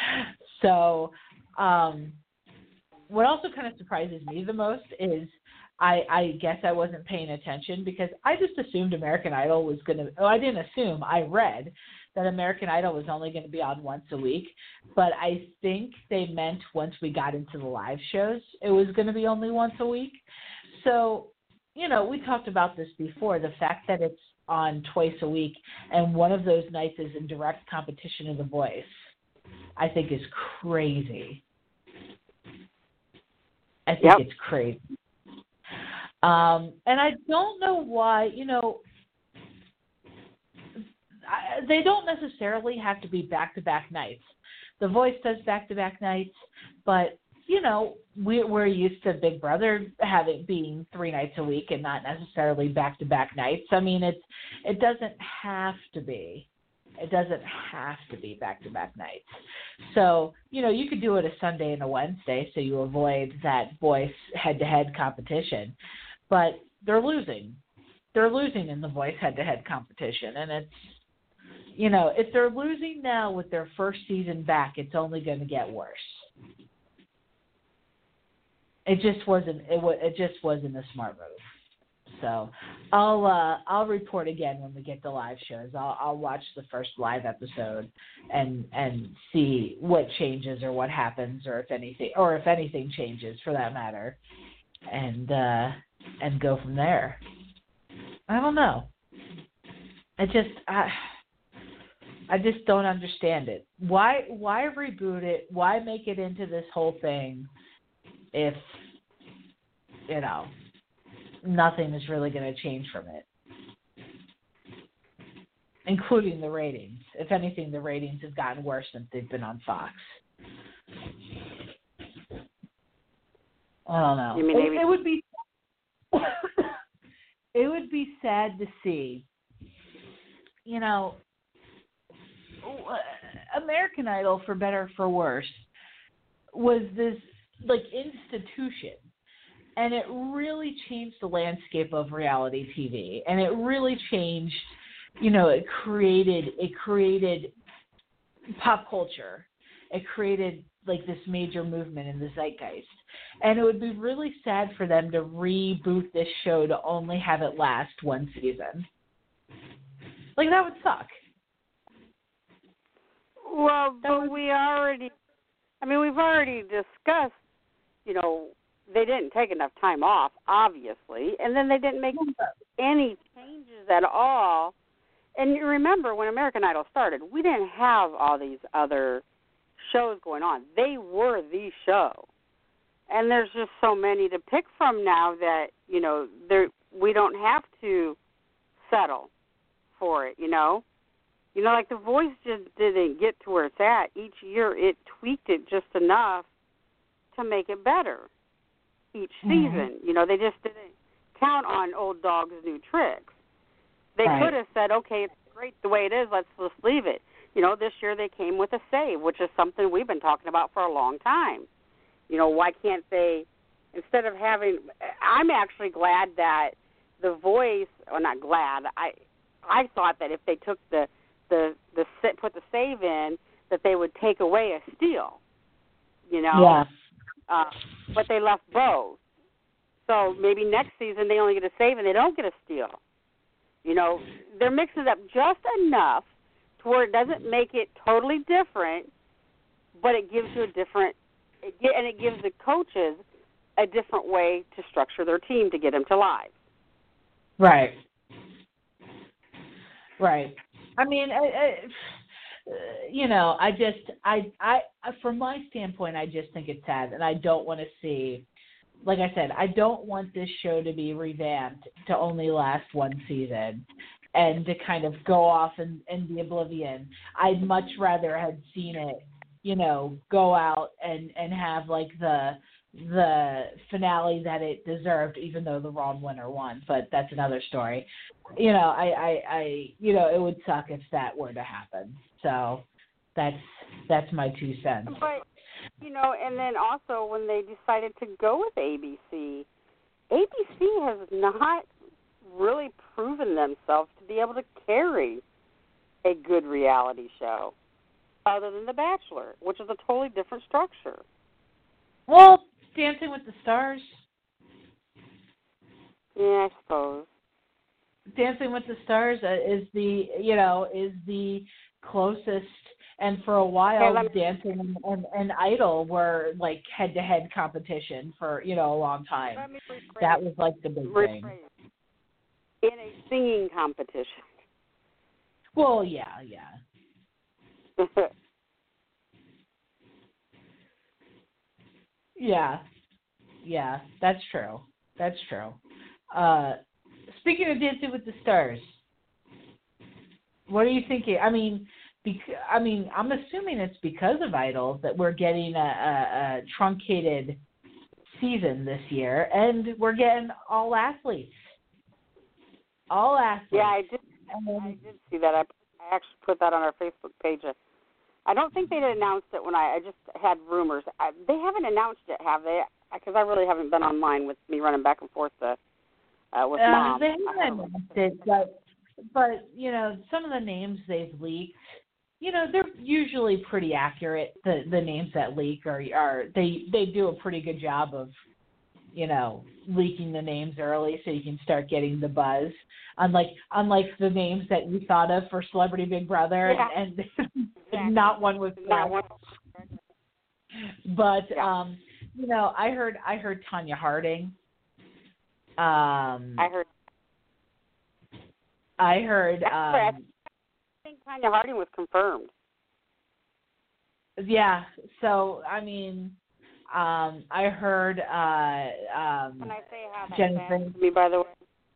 So. Um, What also kind of surprises me the most is I, I guess I wasn't paying attention because I just assumed American Idol was going to – oh, I didn't assume. I read that American Idol was only going to be on once a week. But I think they meant once we got into the live shows, it was going to be only once a week. So, you know, we talked about this before, the fact that it's on twice a week and one of those nights is in direct competition of The Voice, I think is crazy. I think yep. it's crazy. Um, and I don't know why, you know, I, they don't necessarily have to be back-to-back nights. The Voice does back-to-back nights, but, you know, we, we're used to Big Brother having being three nights a week and not necessarily back-to-back nights. I mean, it's it doesn't have to be. It doesn't have to be back-to-back nights. So, you know, you could do it a Sunday and a Wednesday so you avoid that Voice head-to-head competition. But they're losing. They're losing in the Voice head-to-head competition. And it's, you know, if they're losing now with their first season back, it's only going to get worse. It just wasn't, it, was, it just wasn't a smart move. So I'll uh, I'll report again when we get to live shows. I'll I'll watch the first live episode and and see what changes or what happens or if anything or if anything changes for that matter, and uh, and go from there. I don't know. I just I I just don't understand it. Why why reboot it? Why make it into this whole thing if you know nothing is really going to change from it, including the ratings. If anything, the ratings have gotten worse since they've been on Fox. I don't know. You mean it, maybe- it would be it would be sad to see. You know, American Idol, for better or for worse, was this like institution. And it really changed the landscape of reality T V. And it really changed, you know, it created it created pop culture. It created like this major movement in the zeitgeist. And it would be really sad for them to reboot this show to only have it last one season. Like, that would suck. Well, but we already, I mean, we've already discussed, you know, they didn't take enough time off, obviously, and then they didn't make any changes at all. And you remember when American Idol started, we didn't have all these other shows going on. They were the show. And there's just so many to pick from now that, you know, there we don't have to settle for it, you know. You know, like The Voice just didn't get to where it's at. Each year it tweaked it just enough to make it better. Each season, mm-hmm. you know, they just didn't count on old dogs' new tricks. They right. could have said, okay, it's great the way it is, let's just leave it. You know, this year they came with a save, which is something we've been talking about for a long time. You know, why can't they, instead of having, I'm actually glad that The Voice, well, not glad, I I thought that if they took the, the, the put the save in, that they would take away a steal, you know. Yeah. Uh, but they left both. So maybe next season they only get a save and they don't get a steal. You know, they're mixing it up just enough to where it doesn't make it totally different, but it gives you a different, it, and it gives the coaches a different way to structure their team to get them to live. Right. Right. I mean, I, I, you know, I just, I, I, from my standpoint, I just think it's sad, and I don't want to see, like I said, I don't want this show to be revamped to only last one season and to kind of go off in, in the oblivion. I'd much rather have seen it, you know, go out and, and have like the the finale that it deserved, even though the wrong winner won. But that's another story. You know, I, I, I you know, it would suck if that were to happen. So that's that's my two cents. But, you know, and then also when they decided to go with A B C, A B C has not really proven themselves to be able to carry a good reality show other than The Bachelor, which is a totally different structure. Well, Dancing with the Stars. Yeah, I suppose. Dancing with the Stars is the, you know, is the closest, and for a while, okay, Dancing and, and, and Idol were like head-to-head competition for, you know, a long time. That was like the big rephrase. thing. In a singing competition. Well, yeah, yeah. Yeah, yeah, that's true. That's true. Uh, speaking of Dancing with the Stars, what are you thinking? I mean, bec- I mean, I'm assuming it's because of Idol that we're getting a, a, a truncated season this year, and we're getting all athletes. All athletes. Yeah, I did. Um, I did see that. I, I actually put that on our Facebook page. I don't think they'd announced it when I, I just had rumors. I, they haven't announced it, have they? Because I really haven't been online with me running back and forth to, uh, with uh, Mom. They haven't announced it, but, but, you know, some of the names they've leaked, you know, they're usually pretty accurate. The the names that leak are, are they, they do a pretty good job of you know, leaking the names early so you can start getting the buzz. Unlike unlike the names that you thought of for Celebrity Big Brother, Yeah. and, and Exactly. not one was correct. Not one. But Yeah. um, you know, I heard I heard Tanya Harding. Um, I heard. I heard. I Um, think Tanya Harding was confirmed. yeah. So I mean, um, I heard. Uh, um, Can I say how that Jenny sounds Finch. to me, by the way?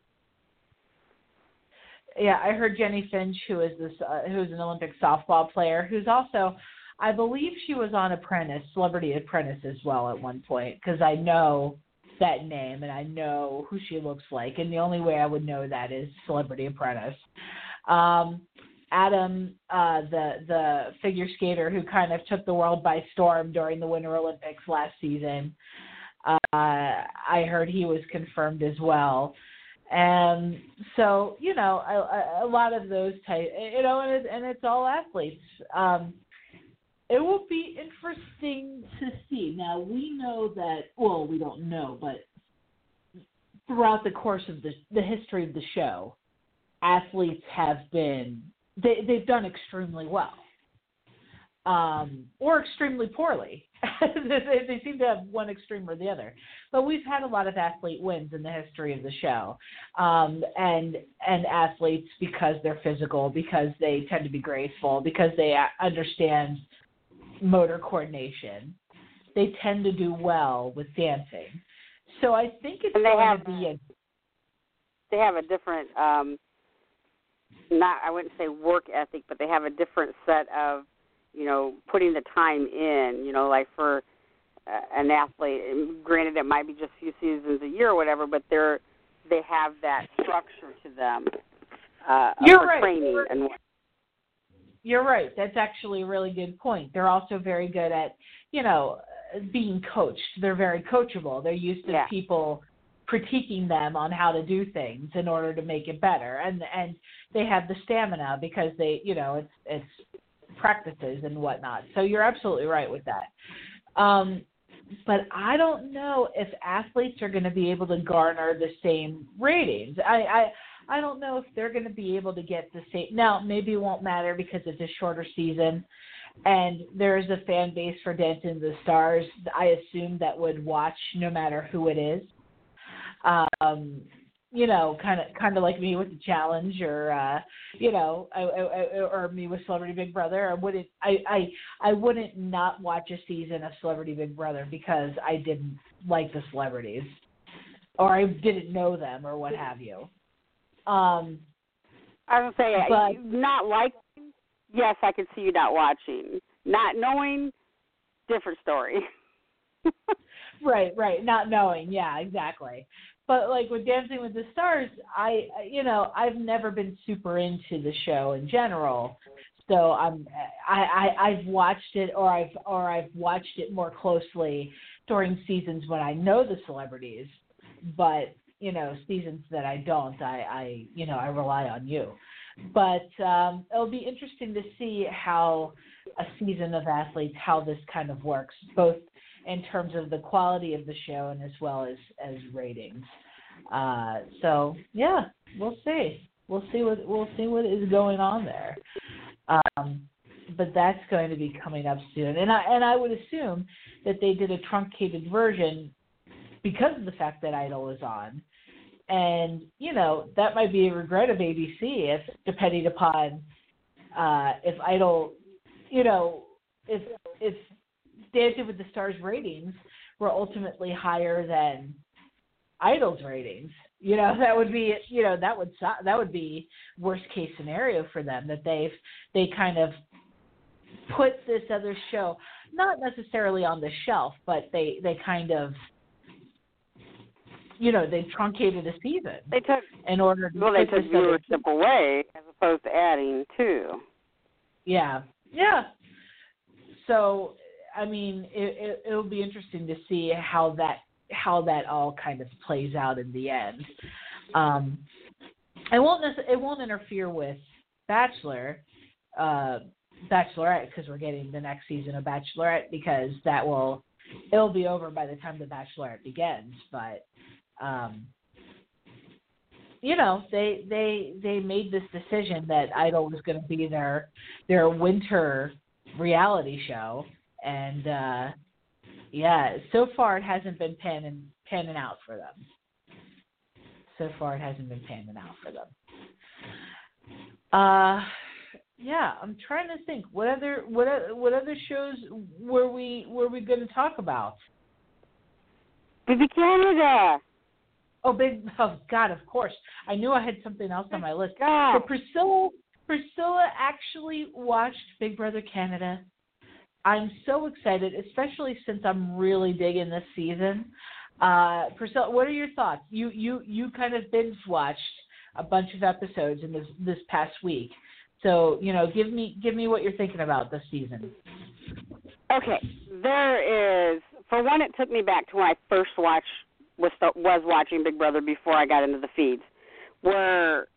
Yeah, I heard Jenny Finch, who is this, uh, who's an Olympic softball player, who's also, I believe she was on Apprentice, Celebrity Apprentice as well at one point, because I know that name and I know who she looks like, and the only way I would know that is Celebrity Apprentice. Um, Adam, uh, the the figure skater who kind of took the world by storm during the Winter Olympics last season, uh, I heard he was confirmed as well. And so, you know, a, a lot of those type, you know, and, it, and it's all athletes. Um, it will be interesting to see. Now, we know that, well, we don't know, but throughout the course of the, the history of the show, athletes have been, they, they've done extremely well. Um, or extremely poorly. they, they seem to have one extreme or the other. But we've had a lot of athlete wins in the history of the show. Um, and and athletes, because they're physical, because they tend to be graceful, because they understand motor coordination, they tend to do well with dancing. So I think it's And they going have, to be a... They have a different, um, not, I wouldn't say work ethic, but they have a different set of, you know, putting the time in, you know, like for uh, an athlete, and granted it might be just a few seasons a year or whatever, but they're, they have that structure to them uh, You're for right. training. You're, and you're right. That's actually a really good point. They're also very good at, you know, being coached. They're very coachable. They're used to yeah. people critiquing them on how to do things in order to make it better. And and they have the stamina because they, you know, it's it's practices and whatnot. So you're absolutely right with that. Um, but I don't know if athletes are going to be able to garner the same ratings. I, I I don't know if they're going to be able to get the same. Now, maybe it won't matter because it's a shorter season and there's a fan base for Dancing with the Stars, I assume, that would watch no matter who it is. Um, you know, kind of kind of like me with the challenge, or uh, you know, I, I, or me with Celebrity Big Brother. I wouldn't, I, I, I wouldn't not watch a season of Celebrity Big Brother because I didn't like the celebrities, or I didn't know them, or what have you. Um, I was going to say, but, not liking, yes, I could see you not watching. Not knowing, different story. right, right, not knowing, yeah, exactly. But like with Dancing with the Stars, I, you know, I've never been super into the show in general. So I'm, I, I, I've watched it, or I've, or I've watched it more closely during seasons when I know the celebrities. But you know, seasons that I don't, I, I, you know, I rely on you. But um, it'll be interesting to see how a season of athletes, how this kind of works, both in terms of the quality of the show and as well as, as ratings. Uh, so yeah, we'll see. We'll see what we'll see what is going on there. Um, but that's going to be coming up soon, and I and I would assume that they did a truncated version because of the fact that Idol is on, and you know that might be a regret of A B C if, depending upon uh, if Idol, you know, if if Dancing with the Stars ratings were ultimately higher than Idol's ratings. You know, that would be, you know, that would that would be worst case scenario for them, that they've they kind of put this other show not necessarily on the shelf, but they they kind of, you know, they truncated a season. They took in order to well, they took viewership other... away as opposed to adding to. Yeah, yeah. So I mean, it, it, it'll be interesting to see how that how that all kind of plays out in the end. Um, it won't it won't interfere with Bachelor, uh, Bachelorette, because we're getting the next season of Bachelorette, because that will it'll be over by the time The Bachelorette begins. But, um, you know, they they they made this decision that Idol was going to be their their winter reality show, and uh, yeah, so far it hasn't been panning panning out for them. So far it hasn't been panning out for them. Uh, yeah, I'm trying to think what other what o- what other shows were we were we going to talk about? Baby Canada. Oh, big! Oh, God, of course. I knew I had something else on my list. God. So Priscilla, Priscilla actually watched Big Brother Canada. I'm so excited, especially since I'm really digging this season. Uh, Priscilla, what are your thoughts? You you you kind of binge watched a bunch of episodes in this this past week. So you know, give me give me what you're thinking about this season. Okay, there is. For one, it took me back to when I first watched. Was was watching Big Brother before I got into the feeds, where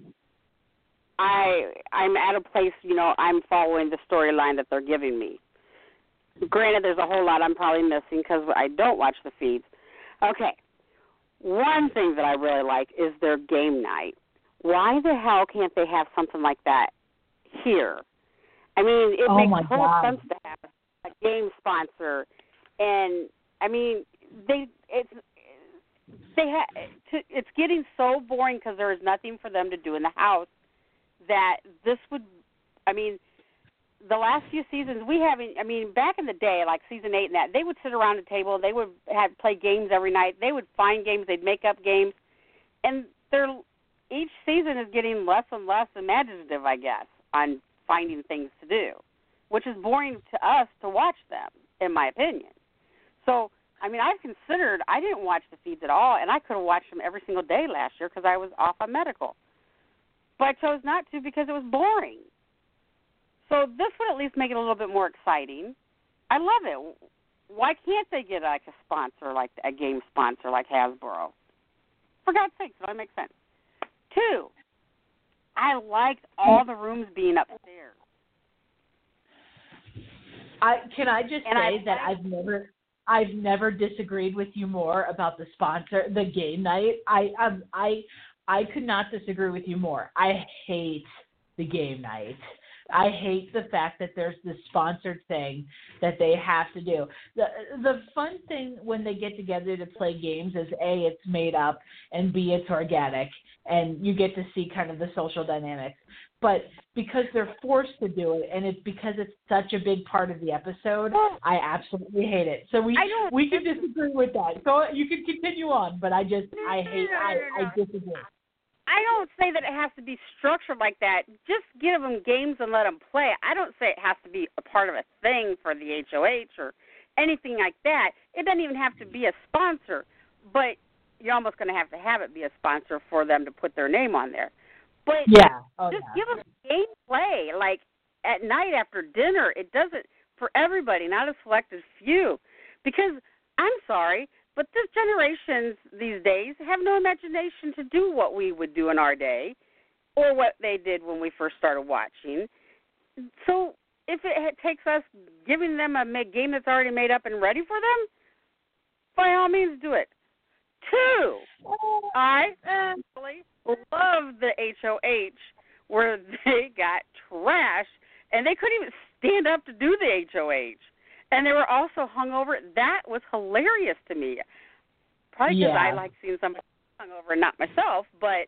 I I'm at a place, you know, I'm following the storyline that they're giving me. Granted, there's a whole lot I'm probably missing because I don't watch the feeds. Okay, one thing that I really like is their game night. Why the hell can't they have something like that here? I mean, it Oh makes my total God. sense to have a game sponsor, and I mean, they it's. They ha- to, it's getting so boring because there is nothing for them to do in the house that this would, I mean, the last few seasons we haven't, I mean, back in the day, like season eight and that, they would sit around a table, they would have play games every night, they would find games, they'd make up games, and they're, each season is getting less and less imaginative, I guess, on finding things to do, which is boring to us to watch them, in my opinion. So, I mean, I've considered, I didn't watch the feeds at all, and I could have watched them every single day last year because I was off on medical. But I chose not to because it was boring. So this would at least make it a little bit more exciting. I love it. Why can't they get like a sponsor, like a game sponsor like Hasbro? For God's sake, that makes sense. Two, I liked all the rooms being upstairs. I can I just And say I that like- I've never I've never disagreed with you more about the sponsor, the game night. I um I I could not disagree with you more. I hate the game night. I hate the fact that there's this sponsored thing that they have to do. The the fun thing when they get together to play games is A, it's made up, and B, it's organic, and you get to see kind of the social dynamics. But because they're forced to do it, and it's because it's such a big part of the episode, I absolutely hate it. So we I don't- we can disagree with that. So you can continue on, but I just I hate I, I disagree. I don't say that it has to be structured like that. Just give them games and let them play. I don't say it has to be a part of a thing for the H O H or anything like that. It doesn't even have to be a sponsor, but you're almost going to have to have it be a sponsor for them to put their name on there. But Yeah. Oh, just yeah. give them gameplay, like at night after dinner. It doesn't for everybody, not a selected few. Because I'm sorry, but this generations these days have no imagination to do what we would do in our day or what they did when we first started watching. So if it takes us giving them a game that's already made up and ready for them, by all means do it. Two, I actually love the H O H where they got trashed and they couldn't even stand up to do the H O H. And they were also hungover. That was hilarious to me. Probably because Yeah. I like seeing somebody hungover and not myself, but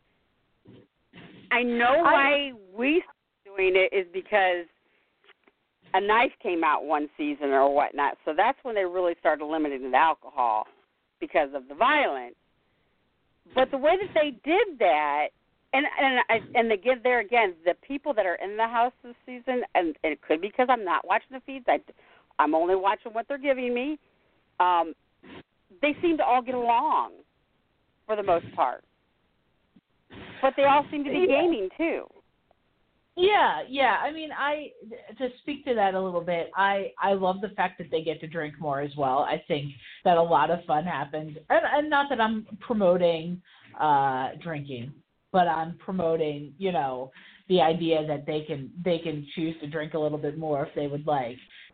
I know why I, we started doing it is because a knife came out one season or whatnot. So that's when they really started limiting the alcohol because of the violence. But the way that they did that, and and I, and again, there again, the people that are in the house this season, and, and it could be because I'm not watching the feeds. I, I'm only watching what they're giving me. Um, they seem to all get along for the most part. But they all seem to be Yeah. gaming, too. Yeah, yeah. I mean, I to speak to that a little bit. I I love the fact that they get to drink more as well. I think that a lot of fun happens, and, and not that I'm promoting uh, drinking, but I'm promoting, you know, the idea that they can they can choose to drink a little bit more if they would like.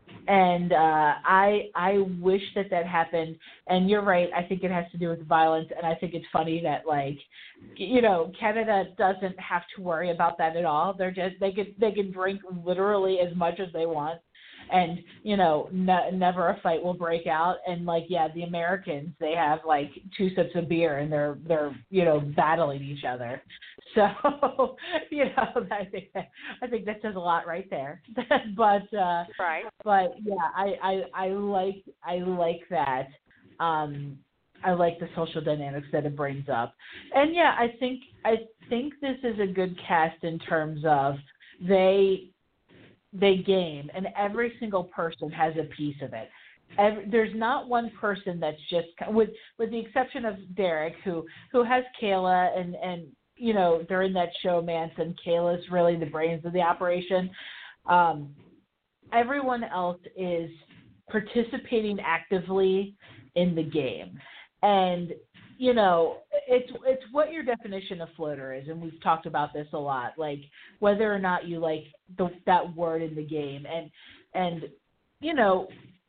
And uh, I I wish that that happened. And you're right. I think it has to do with violence. And I think it's funny that, like, you know, Canada doesn't have to worry about that at all. They're just they can they can drink literally as much as they want, and you know, ne- never a fight will break out. And like, yeah, the Americans, they have like two sips of beer and they're they're you know battling each other. So you know, I think that, I think that says a lot right there. but uh, right. but yeah, I, I I like I like that. Um, I like the social dynamics that it brings up. And yeah, I think I think this is a good cast in terms of they they game, and every single person has a piece of it. Every, there's not one person that's just, with with the exception of Derek, who who has Kayla, and and you know, during that showmance, and Kayla's really the brains of the operation. Um, everyone else is participating actively in the game. And, you know, it's it's what your definition of floater is, and we've talked about this a lot, like whether or not you like the, that word in the game. And, and you know,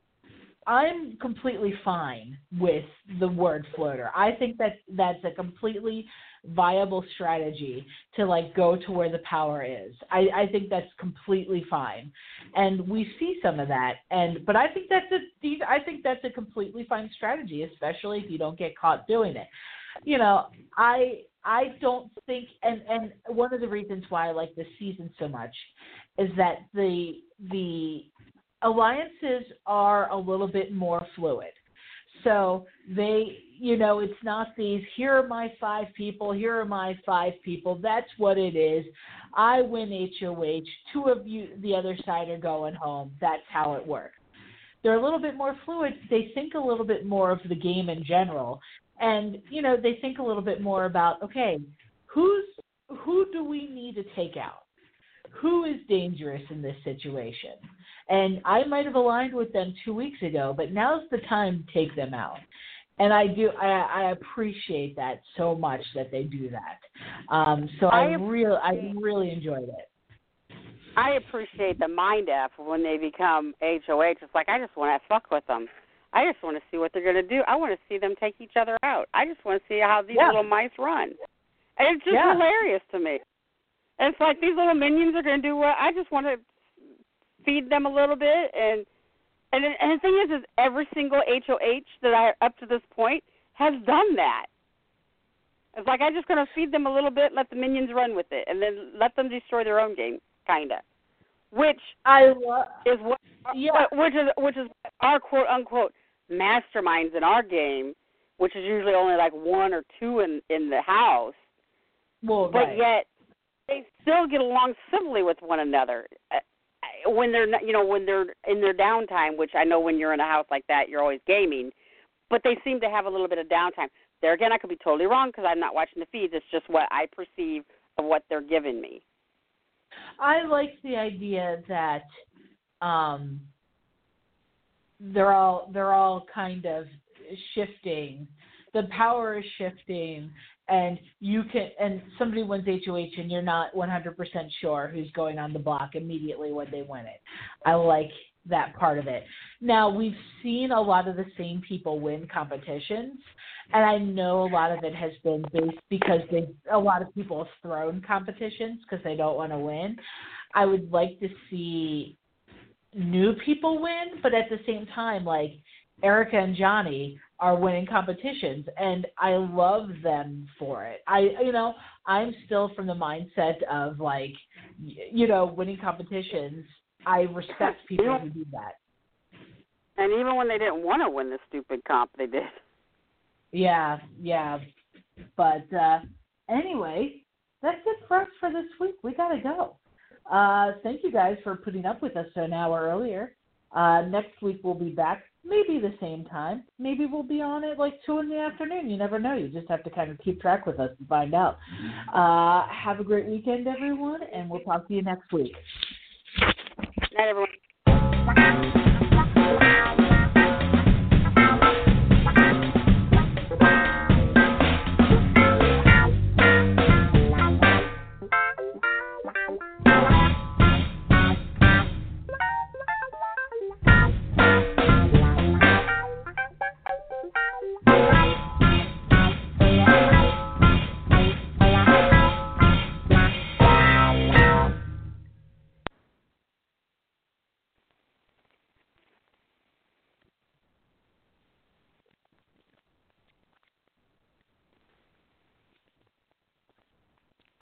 I'm completely fine with the word floater. I think that that's a completely viable strategy to, like, go to where the power is. I, I think that's completely fine, and we see some of that. And but I think that's a I think that's a completely fine strategy, especially if you don't get caught doing it. You know, I I don't think, and and one of the reasons why I like this season so much is that the the alliances are a little bit more fluid. So they, you know, it's not these, here are my five people, here are my five people. That's what it is. I win H O H. Two of you, the other side, are going home. That's how it works. They're a little bit more fluid. They think a little bit more of the game in general. And, you know, they think a little bit more about, okay, who's who do we need to take out? Who is dangerous in this situation? And I might have aligned with them two weeks ago, but now's the time to take them out. And I do, I, I appreciate that so much that they do that. Um, so I, I really, I really enjoyed it. I appreciate the mind F when they become H O H. It's like, I just want to fuck with them. I just want to see what they're going to do. I want to see them take each other out. I just want to see how these yeah. little mice run. And it's just yeah. hilarious to me. And it's like, these little minions are going to do what? I just want to feed them a little bit. And and, and the thing is, is every single H O H that I, up to this point, has done that. It's like, I'm just going to feed them a little bit, let the minions run with it, and then let them destroy their own game, kind of. Which I love, is what, yeah. which is which is our quote unquote masterminds in our game, which is usually only like one or two in, in the house. Well, but right. yet they still get along civilly with one another when they're not, you know, when they're in their downtime. Which I know when you're in a house like that, you're always gaming, but they seem to have a little bit of downtime. There again, I could be totally wrong because I'm not watching the feeds. It's just what I perceive of what they're giving me. I like the idea that um, they're all they're all kind of shifting. The power is shifting, and you can and somebody wins H O H, and you're not one hundred percent sure who's going on the block immediately when they win it. I like that part of it. Now, we've seen a lot of the same people win competitions, and I know a lot of it has been based because they, a lot of people have thrown competitions because they don't want to win. I would like to see new people win, but at the same time, like Erica and Johnny are winning competitions, and I love them for it. I, you know, I'm still from the mindset of like, you know, winning competitions. I respect people who do that. And even when they didn't want to win the stupid comp, they did. Yeah, yeah. But uh, anyway, that's it for us for this week. We got to go. Uh, thank you guys for putting up with us an hour earlier. Uh, next week we'll be back, maybe the same time. Maybe we'll be on at like two in the afternoon. You never know. You just have to kind of keep track with us and find out. Uh, have a great weekend, everyone, and we'll talk to you next week. Night, everyone.